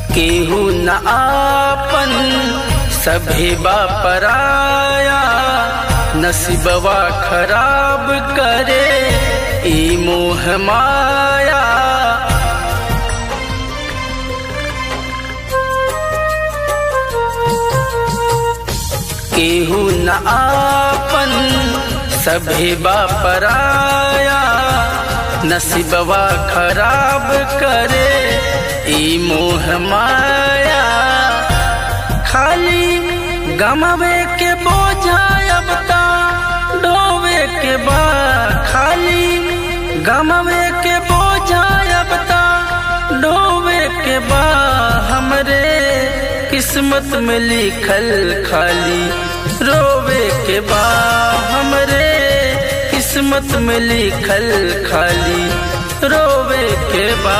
केहू न आपन सभे बा पराया, नसीबवा खराब करे ई मोह माया। केहू न आपन सभे बा पराया, नसीबवा खराब करे ई मोह माया। खाली गमवे के बोझा अब ता ढोवे के बा, खाली गमवे के बोझा अब ता ढोवे के बा। हमरे किस्मत में लिखल खाली रोवे के बा, हमरे किस्मत में लिखल खाली रोवे के बा।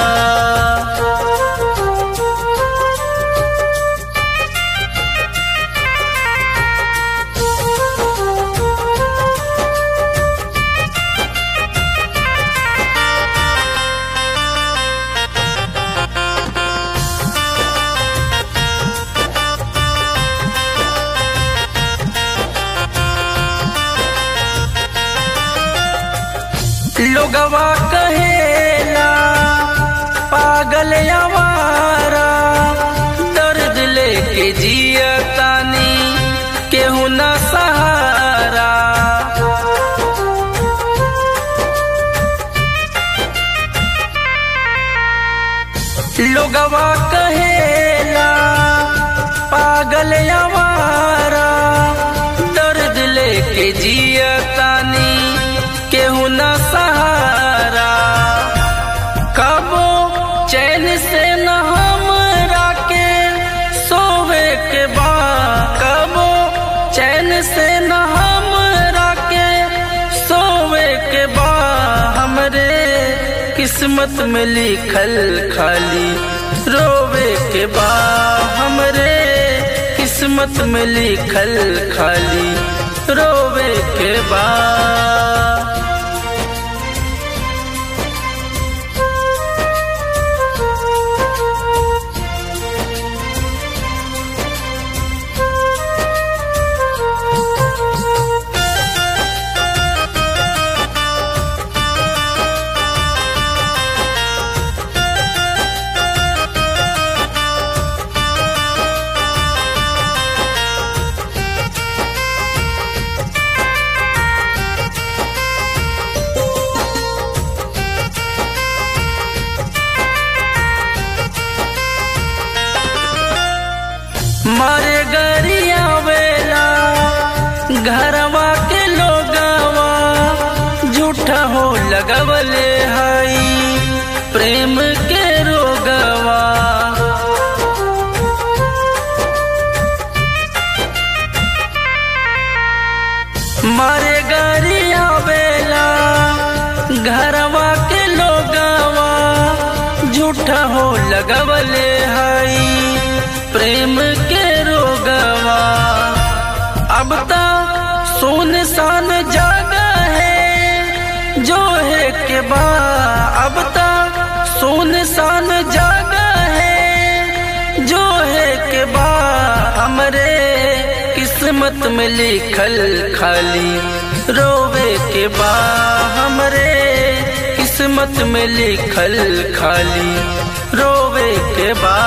लोगवा कहेला पागल आवारा, दर्द लेके जिया तानी केहू न सहारा। लोगवा कहेला पागल आवारा, दर्द लेके जिया तानी केहू न सहारा। कबो चैन से न हमरा के सोवे के बा, कबो चैन से न हमरा के सोवे के बा। हमरे किस्मत में लिखल खाली रोवे के बा, हमरे किस्मत में लिखल खाली रोवे के बा। मारे गरिया वेला घरवा के लोगवा, झूठा हो लगवले हई प्रेम के रोगवा। मारे गरिया वेला घरवा के लोगवा, झूठा हो लगवले हई प्रेम के रोगवा। अब ता सुनसान जगह है जो है के बा, अब ता सुनसान जगह है जो है के बा। हमरे किस्मत में लिखल खाली रोवे के बा, हमरे किस्मत में लिखल खाली रोवे के बा।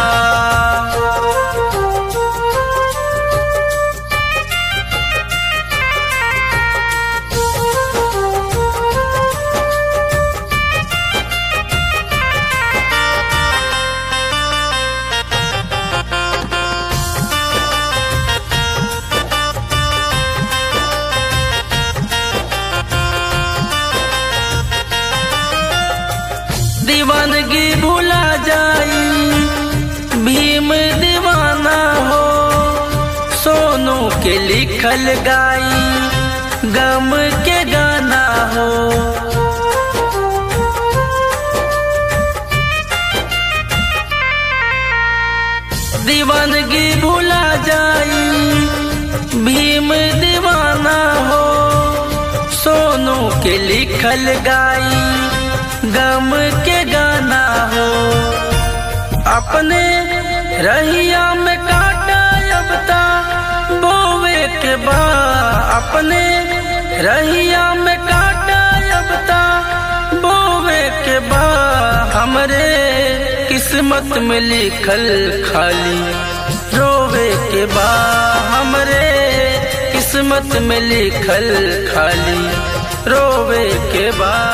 दीवानगी भुला जाई भीम दीवाना हो, सोनू के लिखल गाई गम के गाना हो। दीवानगी भुला जाई भीम दीवाना हो, सोनू के लिखल गाई गम के गाना हो। अपने रहिया में काटा अब ता बोवे के बा, अपने रहिया में काटा अब ता बोवे के बा। हमरे किस्मत में लिखल खाली रोवे के बा, हमरे किस्मत में लिखल खाली रोवे के बा।